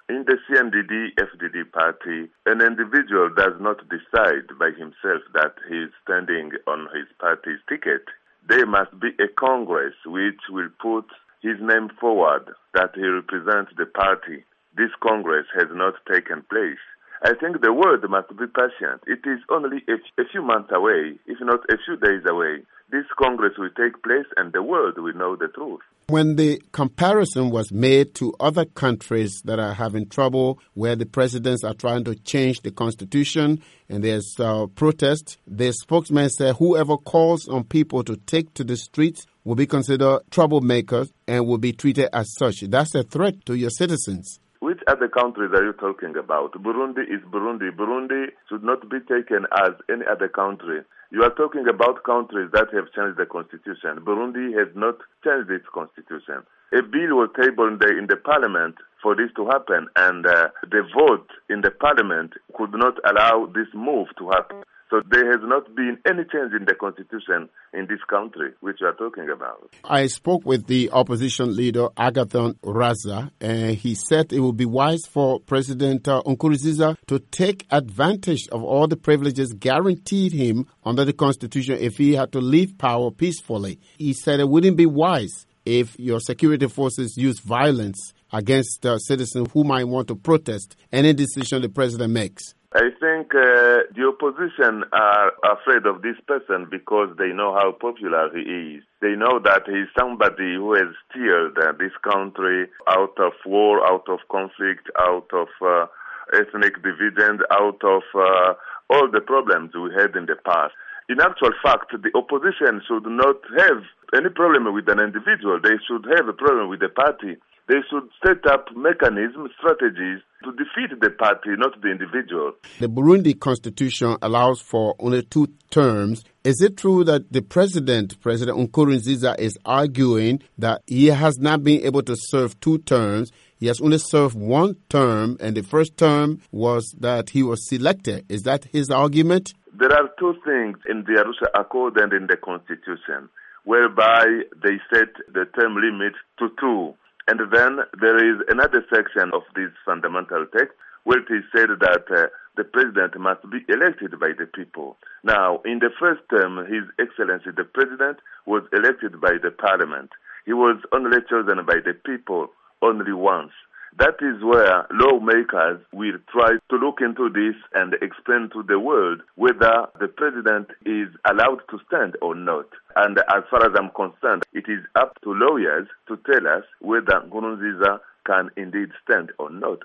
In the CNDD-FDD party, an individual does not decide by himself that he is standing on his party's ticket. There must be a Congress which will put his name forward, that he represents the party. This Congress has not taken place. I think the world must be patient. It is only a few months away, if not a few days away. This Congress will take place and the world will know the truth. When the comparison was made to other countries that are having trouble, where the presidents are trying to change the constitution and there's protest, the spokesman said whoever calls on people to take to the streets will be considered troublemakers and will be treated as such. That's a threat to your citizens. Which other countries are you talking about? Burundi is Burundi. Burundi should not be taken as any other country. You are talking about countries that have changed the constitution. Burundi has not changed its constitution. A bill was tabled in the parliament for this to happen, and the vote in the parliament could not allow this move to happen. So there has not been any change in the constitution in this country, which we are talking about. I spoke with the opposition leader, Agathon Rasa, and he said it would be wise for President Nkurunziza to take advantage of all the privileges guaranteed him under the constitution if he had to leave power peacefully. He said it wouldn't be wise if your security forces use violence against citizens who might want to protest any decision the president makes. I think the opposition are afraid of this person because they know how popular he is. They know that he is somebody who has steered this country out of war, out of conflict, out of ethnic division, out of all the problems we had in the past. In actual fact, the opposition should not have any problem with an individual. They should have a problem with the party. They should set up mechanisms, strategies to defeat the party, not the individual. The Burundi constitution allows for only 2 terms. Is it true that the President Nkurunziza, is arguing that he has not been able to serve 2 terms? He has only served 1 term, and the first term was that he was selected. Is that his argument? There are 2 things in the Arusha Accord and in the Constitution, whereby they set the term limit to 2. And then there is another section of this fundamental text where it is said that the president must be elected by the people. Now, in the first term, His Excellency the President was elected by the parliament. He was only chosen by the people only once. That is where lawmakers will try to look into this and explain to the world whether the president is allowed to stand or not. And as far as I'm concerned, it is up to lawyers to tell us whether Nkurunziza can indeed stand or not.